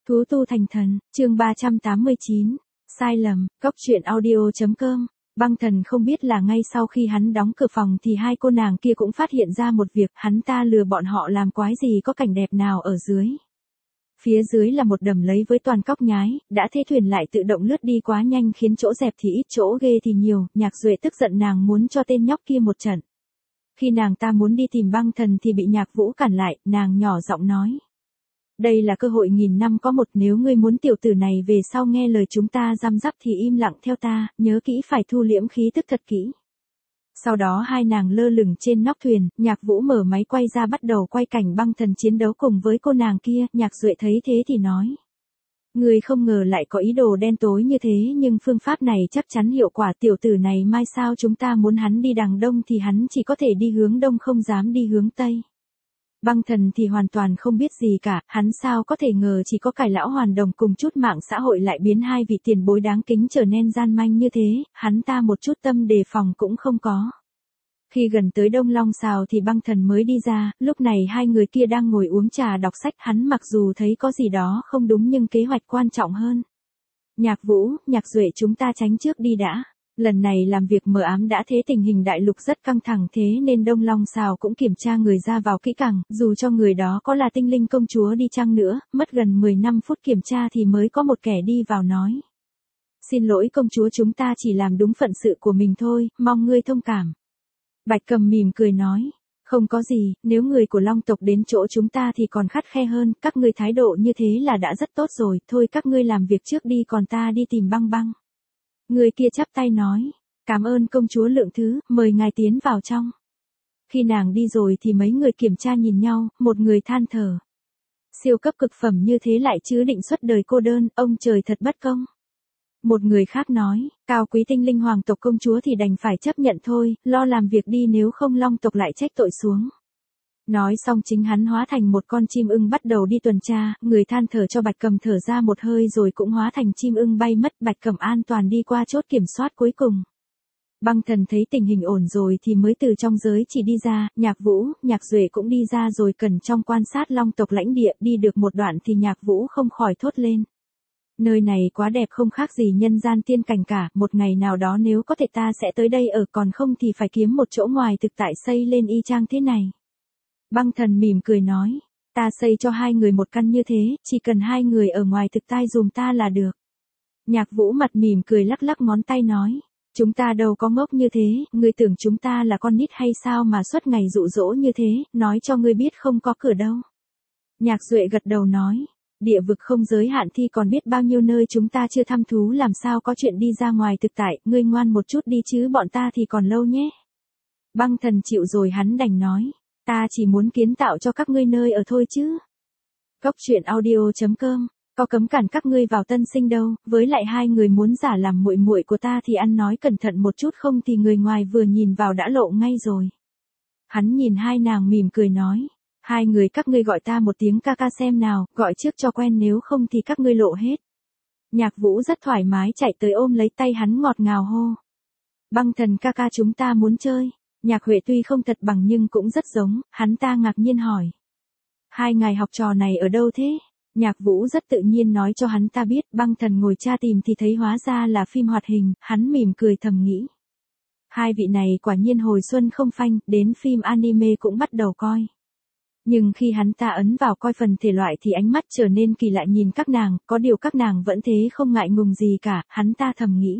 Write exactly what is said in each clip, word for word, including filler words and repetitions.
Thú tu thành thần, chương ba trăm tám mươi chín, sai lầm, cốc truyện audio.com. Băng Thần không biết là ngay sau khi hắn đóng cửa phòng thì hai cô nàng kia cũng phát hiện ra một việc, hắn ta lừa bọn họ làm quái gì có cảnh đẹp nào ở dưới. Phía dưới là một đầm lấy với toàn cóc nhái, đã thế thuyền lại tự động lướt đi quá nhanh khiến chỗ dẹp thì ít chỗ ghê thì nhiều, Nhạc Duệ tức giận nàng muốn cho tên nhóc kia một trận. Khi nàng ta muốn đi tìm Băng Thần thì bị Nhạc Vũ cản lại, nàng nhỏ giọng nói. Đây là cơ hội nghìn năm có một, nếu ngươi muốn tiểu tử này về sau nghe lời chúng ta răm rắp thì im lặng theo ta, nhớ kỹ phải thu liễm khí tức thật kỹ. Sau đó hai nàng lơ lửng trên nóc thuyền, Nhạc Vũ mở máy quay ra bắt đầu quay cảnh Băng Thần chiến đấu cùng với cô nàng kia, Nhạc Duệ thấy thế thì nói. Ngươi không ngờ lại có ý đồ đen tối như thế, nhưng phương pháp này chắc chắn hiệu quả, tiểu tử này mai sao chúng ta muốn hắn đi đằng đông thì hắn chỉ có thể đi hướng đông, không dám đi hướng tây. Băng Thần thì hoàn toàn không biết gì cả, hắn sao có thể ngờ chỉ có cải lão hoàn đồng cùng chút mạng xã hội lại biến hai vị tiền bối đáng kính trở nên gian manh như thế, hắn ta một chút tâm đề phòng cũng không có. Khi gần tới Đông Long Sào thì Băng Thần mới đi ra, lúc này hai người kia đang ngồi uống trà đọc sách, hắn mặc dù thấy có gì đó không đúng nhưng kế hoạch quan trọng hơn. Nhạc Vũ, Nhạc Duệ chúng ta tránh trước đi đã. Lần này làm việc mờ ám đã thế tình hình đại lục rất căng thẳng thế nên Đông Long Sào cũng kiểm tra người ra vào kỹ càng, dù cho người đó có là tinh linh công chúa đi chăng nữa, mất gần mười năm phút kiểm tra thì mới có một kẻ đi vào nói. Xin lỗi công chúa, chúng ta chỉ làm đúng phận sự của mình thôi, mong ngươi thông cảm. Bạch Cầm mỉm cười nói, không có gì, nếu người của Long tộc đến chỗ chúng ta thì còn khắt khe hơn, các ngươi thái độ như thế là đã rất tốt rồi, thôi các ngươi làm việc trước đi còn ta đi tìm Băng Băng. Người kia chắp tay nói, cảm ơn công chúa lượng thứ, mời ngài tiến vào trong. Khi nàng đi rồi thì mấy người kiểm tra nhìn nhau, một người than thở. Siêu cấp cực phẩm như thế lại chứ định suốt đời cô đơn, ông trời thật bất công. Một người khác nói, cao quý tinh linh hoàng tộc công chúa thì đành phải chấp nhận thôi, lo làm việc đi nếu không Long tộc lại trách tội xuống. Nói xong chính hắn hóa thành một con chim ưng bắt đầu đi tuần tra, người than thở cho Bạch Cầm thở ra một hơi rồi cũng hóa thành chim ưng bay mất, Bạch Cầm an toàn đi qua chốt kiểm soát cuối cùng. Băng Thần thấy tình hình ổn rồi thì mới từ trong giới chỉ đi ra, Nhạc Vũ, Nhạc Duệ cũng đi ra rồi cẩn trong quan sát Long tộc lãnh địa, đi được một đoạn thì Nhạc Vũ không khỏi thốt lên. Nơi này quá đẹp không khác gì nhân gian tiên cảnh cả, một ngày nào đó nếu có thể ta sẽ tới đây ở, còn không thì phải kiếm một chỗ ngoài thực tại xây lên y chang thế này. Băng Thần mỉm cười nói, ta xây cho hai người một căn như thế, chỉ cần hai người ở ngoài thực tai dùm ta là được. Nhạc Vũ mặt mỉm cười lắc lắc ngón tay nói, chúng ta đâu có ngốc như thế, ngươi tưởng chúng ta là con nít hay sao mà suốt ngày dụ dỗ như thế, nói cho ngươi biết không có cửa đâu. Nhạc Duệ gật đầu nói, địa vực không giới hạn thì còn biết bao nhiêu nơi chúng ta chưa thăm thú, làm sao có chuyện đi ra ngoài thực tại, ngươi ngoan một chút đi chứ bọn ta thì còn lâu nhé. Băng Thần chịu rồi hắn đành nói. Ta chỉ muốn kiến tạo cho các ngươi nơi ở thôi chứ. Cốc truyện audio.com, có cấm cản các ngươi vào tân sinh đâu, với lại hai người muốn giả làm muội muội của ta thì ăn nói cẩn thận một chút không thì người ngoài vừa nhìn vào đã lộ ngay rồi. Hắn nhìn hai nàng mỉm cười nói, hai người các ngươi gọi ta một tiếng ca ca xem nào, gọi trước cho quen nếu không thì các ngươi lộ hết. Nhạc Vũ rất thoải mái chạy tới ôm lấy tay hắn ngọt ngào hô. Băng Thần ca ca chúng ta muốn chơi. Nhạc Huệ tuy không thật bằng nhưng cũng rất giống, hắn ta ngạc nhiên hỏi. Hai ngài học trò này ở đâu thế? Nhạc Vũ rất tự nhiên nói cho hắn ta biết, Băng Thần ngồi tra tìm thì thấy hóa ra là phim hoạt hình, hắn mỉm cười thầm nghĩ. Hai vị này quả nhiên hồi xuân không phanh, đến phim anime cũng bắt đầu coi. Nhưng khi hắn ta ấn vào coi phần thể loại thì ánh mắt trở nên kỳ lạ nhìn các nàng, có điều các nàng vẫn thế không ngại ngùng gì cả, hắn ta thầm nghĩ.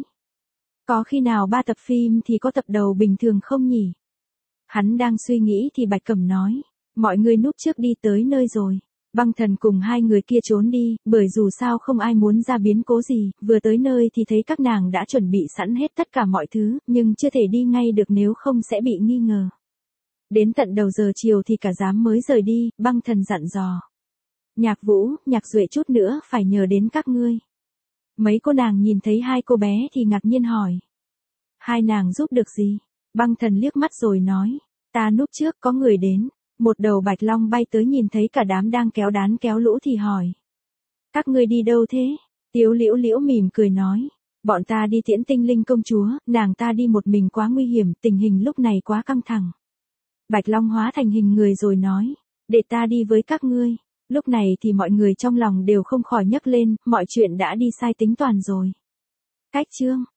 Có khi nào ba tập phim thì có tập đầu bình thường không nhỉ? Hắn đang suy nghĩ thì Bạch Cầm nói, mọi người núp trước đi tới nơi rồi. Băng Thần cùng hai người kia trốn đi, bởi dù sao không ai muốn ra biến cố gì, vừa tới nơi thì thấy các nàng đã chuẩn bị sẵn hết tất cả mọi thứ, nhưng chưa thể đi ngay được nếu không sẽ bị nghi ngờ. Đến tận đầu giờ chiều thì cả đám mới rời đi, Băng Thần dặn dò. Nhạc Vũ, Nhạc Duệ chút nữa phải nhờ đến các ngươi. Mấy cô nàng nhìn thấy hai cô bé thì ngạc nhiên hỏi. Hai nàng giúp được gì? Băng Thần liếc mắt rồi nói. Ta núp trước có người đến. Một đầu bạch long bay tới nhìn thấy cả đám đang kéo đán kéo lũ thì hỏi. Các ngươi đi đâu thế? Tiếu Liễu Liễu mỉm cười nói. Bọn ta đi tiễn tinh linh công chúa, nàng ta đi một mình quá nguy hiểm, tình hình lúc này quá căng thẳng. Bạch Long hóa thành hình người rồi nói. Để ta đi với các ngươi. Lúc này thì mọi người trong lòng đều không khỏi nhấc lên, mọi chuyện đã đi sai tính toàn rồi. Cách chương